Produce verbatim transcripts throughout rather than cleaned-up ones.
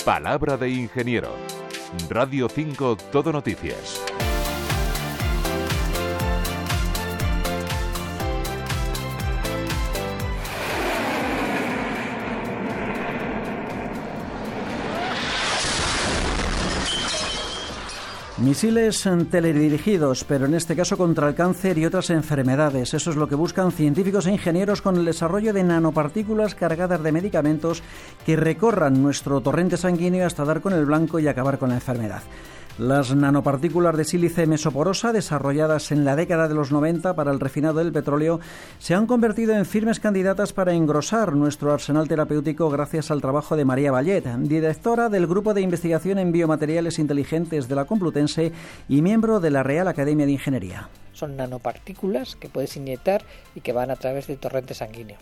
Palabra de ingeniero. Radio cinco Todo Noticias. Misiles teledirigidos, pero en este caso contra el cáncer y otras enfermedades. Eso es lo que buscan científicos e ingenieros con el desarrollo de nanopartículas cargadas de medicamentos que recorran nuestro torrente sanguíneo hasta dar con el blanco y acabar con la enfermedad. Las nanopartículas de sílice mesoporosa, desarrolladas en la década de los noventa para el refinado del petróleo, se han convertido en firmes candidatas para engrosar nuestro arsenal terapéutico gracias al trabajo de María Vallet, directora del Grupo de Investigación en Biomateriales Inteligentes de la Complutense y miembro de la Real Academia de Ingeniería. Son nanopartículas que puedes inyectar y que van a través del torrente sanguíneo.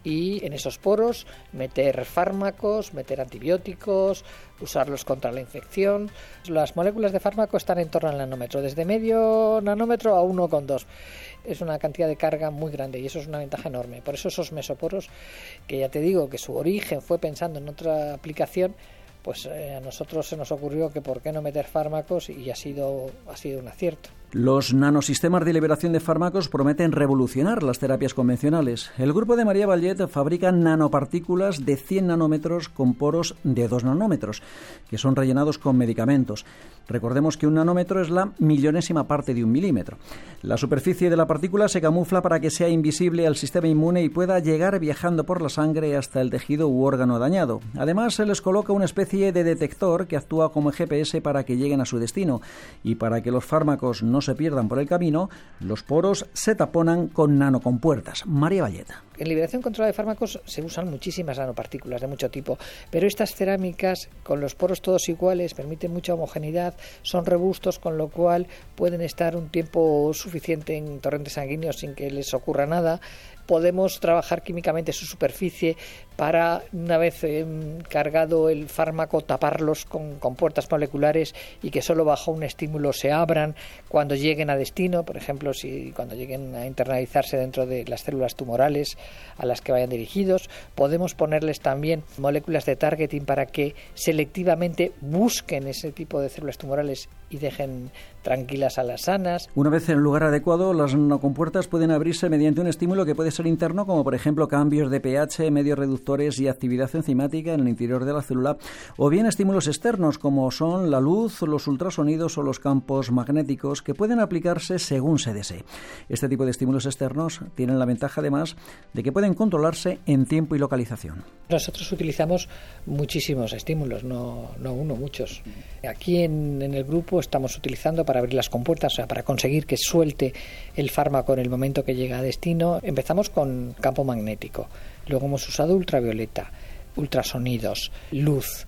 Y en esos poros meter fármacos, meter antibióticos, usarlos contra la infección. Las moléculas de fármaco están en torno al nanómetro, desde medio nanómetro a uno coma dos. Es una cantidad de carga muy grande y eso es una ventaja enorme. Por eso esos mesoporos, que ya te digo que su origen fue pensando en otra aplicación, pues eh, a nosotros se nos ocurrió que por qué no meter fármacos y ha sido, ha sido un acierto. Los nanosistemas de liberación de fármacos prometen revolucionar las terapias convencionales. El grupo de María Vallet fabrica nanopartículas de cien nanómetros con poros de dos nanómetros, que son rellenados con medicamentos. Recordemos que un nanómetro es la millonésima parte de un milímetro. La superficie de la partícula se camufla para que sea invisible al sistema inmune y pueda llegar viajando por la sangre hasta el tejido u órgano dañado. Además, se les coloca una especie de detector que actúa como G P S para que lleguen a su destino. Y para que los fármacos no se pierdan por el camino, los poros se taponan con nanocompuertas. María Vallet. En liberación controlada de fármacos se usan muchísimas nanopartículas de mucho tipo, pero estas cerámicas, con los poros todos iguales, permiten mucha homogeneidad, son robustos, con lo cual pueden estar un tiempo suficiente en torrente sanguíneo sin que les ocurra nada. Podemos trabajar químicamente su superficie para, una vez eh, cargado el fármaco, taparlos con compuertas moleculares y que solo bajo un estímulo se abran cuando lleguen a destino. Por ejemplo, si cuando lleguen a internalizarse dentro de las células tumorales a las que vayan dirigidos, podemos ponerles también moléculas de targeting para que selectivamente busquen ese tipo de células tumorales y dejen tranquilas a las sanas. Una vez en el lugar adecuado, las nanocompuertas pueden abrirse mediante un estímulo que puede ser interno, como por ejemplo cambios de pH, medios reductores y actividad enzimática en el interior de la célula, o bien estímulos externos como son la luz, los ultrasonidos o los campos magnéticos, que pueden aplicarse según se desee. Este tipo de estímulos externos tienen la ventaja además de que pueden controlarse en tiempo y localización. Nosotros utilizamos muchísimos estímulos, no, no uno, muchos. Aquí en, en el grupo estamos utilizando para abrir las compuertas, o sea, para conseguir que suelte el fármaco en el momento que llega a destino. Empezamos con campo magnético, luego hemos usado ultravioleta, ultrasonidos, luz,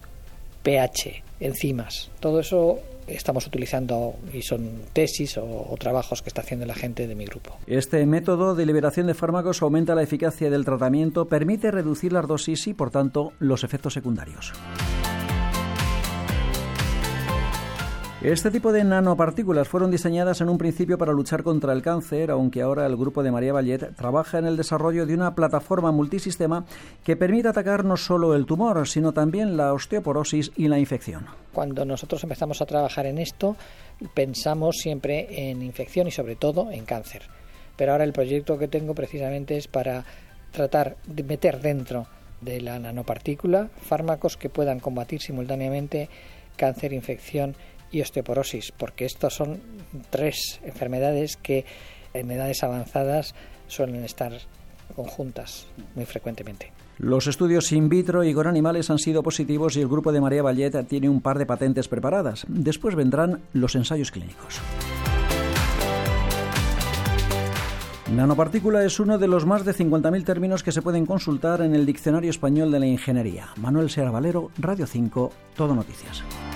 pH, enzimas, todo eso estamos utilizando y son tesis o, o trabajos que está haciendo la gente de mi grupo. Este método de liberación de fármacos aumenta la eficacia del tratamiento, permite reducir las dosis y, por tanto, los efectos secundarios. Este tipo de nanopartículas fueron diseñadas en un principio para luchar contra el cáncer, aunque ahora el grupo de María Vallet trabaja en el desarrollo de una plataforma multisistema que permite atacar no solo el tumor, sino también la osteoporosis y la infección. Cuando nosotros empezamos a trabajar en esto, pensamos siempre en infección y sobre todo en cáncer. Pero ahora el proyecto que tengo precisamente es para tratar de meter dentro de la nanopartícula fármacos que puedan combatir simultáneamente cáncer, infección y osteoporosis, porque estos son tres enfermedades que en edades avanzadas suelen estar conjuntas muy frecuentemente. Los estudios in vitro y con animales han sido positivos y el grupo de María Vallet tiene un par de patentes preparadas. Después vendrán los ensayos clínicos. Nanopartícula es uno de los más de cincuenta mil términos que se pueden consultar en el Diccionario Español de la Ingeniería. Manuel Seara Valero, Radio cinco, Todo Noticias.